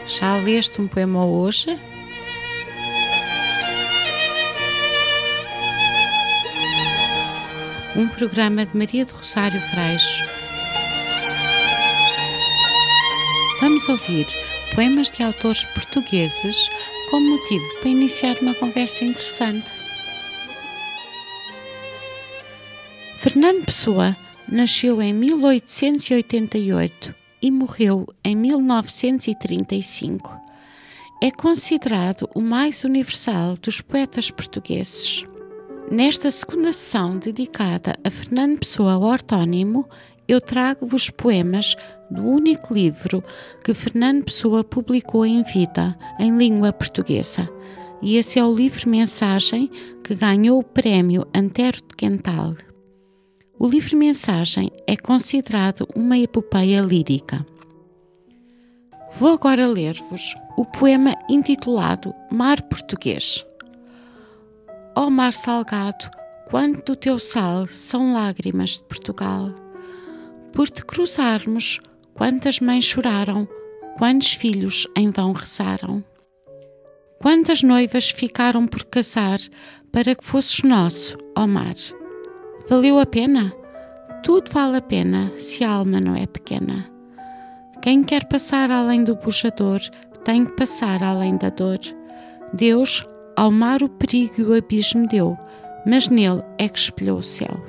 Já leste um poema hoje? Um programa de Maria do Rosário Freixo. Vamos ouvir poemas de autores portugueses como motivo para iniciar uma conversa interessante. Fernando Pessoa nasceu em 1888 e morreu em 1935. É considerado o mais universal dos poetas portugueses. Nesta segunda sessão dedicada a Fernando Pessoa ortónimo, eu trago-vos poemas do único livro que Fernando Pessoa publicou em vida, em língua portuguesa. E esse é o livro Mensagem, que ganhou o prémio Antero de Quental. O livro Mensagem é considerado uma epopeia lírica. Vou agora ler-vos o poema intitulado Mar Português. Ó mar salgado, quanto do teu sal são lágrimas de Portugal. Por te cruzarmos, quantas mães choraram, quantos filhos em vão rezaram. Quantas noivas ficaram por casar para que fosses nosso, ó mar. Valeu a pena? Tudo vale a pena se a alma não é pequena. Quem quer passar além do bujador tem que passar além da dor. Deus ao mar o perigo e o abismo deu, mas nele é que espelhou o céu.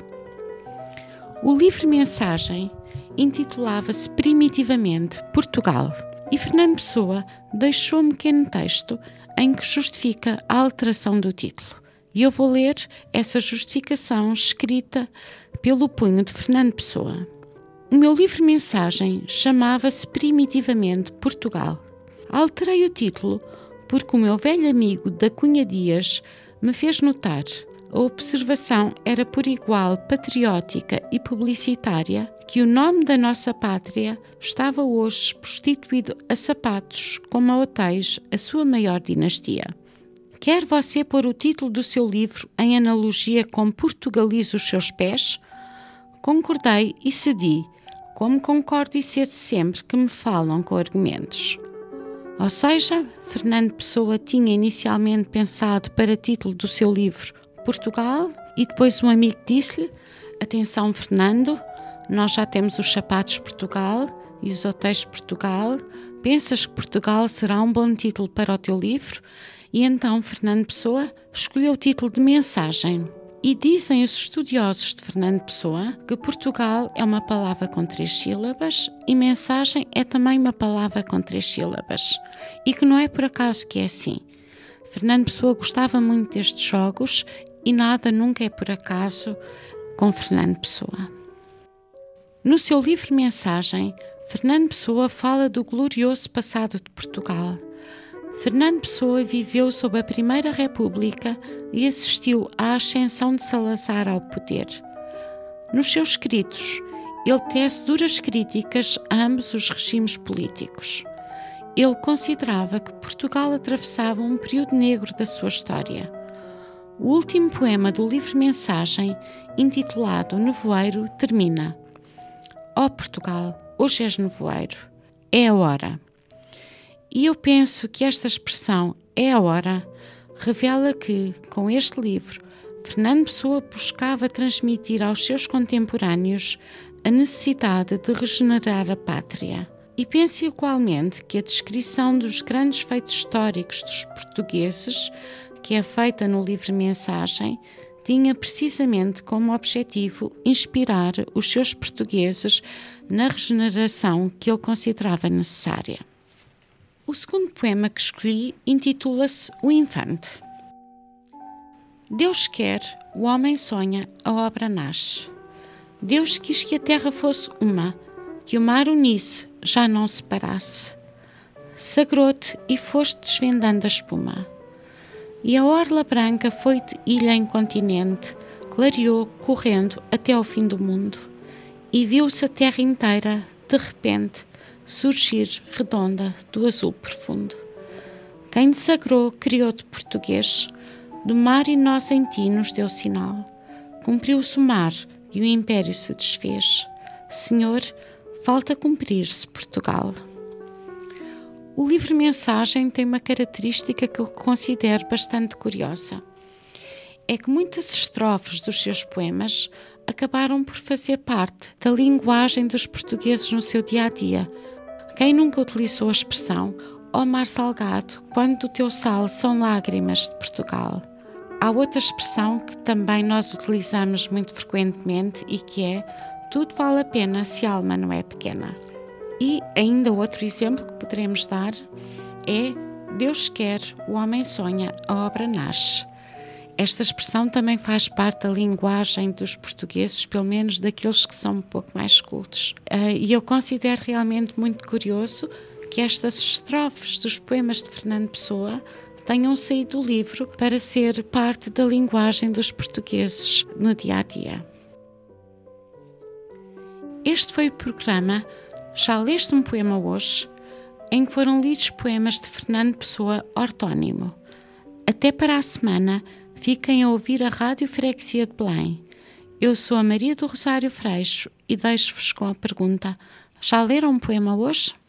O livro Mensagem intitulava-se primitivamente Portugal e Fernando Pessoa deixou um pequeno texto em que justifica a alteração do título. E eu vou ler essa justificação escrita pelo punho de Fernando Pessoa. O meu livro Mensagem chamava-se primitivamente Portugal. Alterei o título porque o meu velho amigo da Cunha Dias me fez notar. A observação era por igual patriótica e publicitária que o nome da nossa pátria estava hoje prostituído a sapatos como a hotéis a sua maior dinastia. Quer você pôr o título do seu livro em analogia com Portugalize os seus pés? Concordei e cedi, como concordo e cedo sempre que me falam com argumentos. Ou seja, Fernando Pessoa tinha inicialmente pensado para título do seu livro Portugal e depois um amigo disse-lhe: atenção Fernando, nós já temos os sapatos Portugal e os hotéis Portugal, pensas que Portugal será um bom título para o teu livro? E então Fernando Pessoa escolheu o título de Mensagem. E dizem os estudiosos de Fernando Pessoa que Portugal é uma palavra com 3 sílabas e mensagem é também uma palavra com 3 sílabas. E que não é por acaso que é assim. Fernando Pessoa gostava muito destes jogos e nada nunca é por acaso com Fernando Pessoa. No seu livro Mensagem, Fernando Pessoa fala do glorioso passado de Portugal. Fernando Pessoa viveu sob a Primeira República e assistiu à ascensão de Salazar ao poder. Nos seus escritos, ele tece duras críticas a ambos os regimes políticos. Ele considerava que Portugal atravessava um período negro da sua história. O último poema do livro Mensagem, intitulado Nevoeiro, termina: Ó Portugal, hoje és nevoeiro, é a hora. E eu penso que esta expressão, é a hora, revela que, com este livro, Fernando Pessoa buscava transmitir aos seus contemporâneos a necessidade de regenerar a pátria. E penso igualmente que a descrição dos grandes feitos históricos dos portugueses, que é feita no livro Mensagem, tinha precisamente como objetivo inspirar os seus portugueses na regeneração que ele considerava necessária. O segundo poema que escolhi intitula-se O Infante. Deus quer, o homem sonha, a obra nasce. Deus quis que a terra fosse uma, que o mar unisse, já não separasse. Sagrou-te e foste desvendando a espuma. E a orla branca foi de ilha em continente, clareou, correndo até ao fim do mundo. E viu-se a terra inteira, de repente, surgir redonda do azul profundo. Quem te sagrou criou-te português, do mar e nós em ti nos deu sinal. Cumpriu-se o mar e o império se desfez. Senhor, falta cumprir-se Portugal. O livro-mensagem tem uma característica que eu considero bastante curiosa. É que muitas estrofes dos seus poemas acabaram por fazer parte da linguagem dos portugueses no seu dia-a-dia. Quem nunca utilizou a expressão "Ó mar salgado, quando do teu sal são lágrimas de Portugal"? Há outra expressão que também nós utilizamos muito frequentemente e que é "tudo vale a pena se a alma não é pequena". E ainda outro exemplo que poderemos dar é "Deus quer, o homem sonha, a obra nasce". Esta expressão também faz parte da linguagem dos portugueses, pelo menos daqueles que são um pouco mais cultos. E eu considero realmente muito curioso que estas estrofes dos poemas de Fernando Pessoa tenham saído do livro para ser parte da linguagem dos portugueses no dia-a-dia. Este foi o programa Já Leste um Poema Hoje, em que foram lidos poemas de Fernando Pessoa ortónimo. Até para a semana, fiquem a ouvir a Rádio Freguesia de Belém. Eu sou a Maria do Rosário Freixo e deixo-vos com a pergunta: já leram um poema hoje?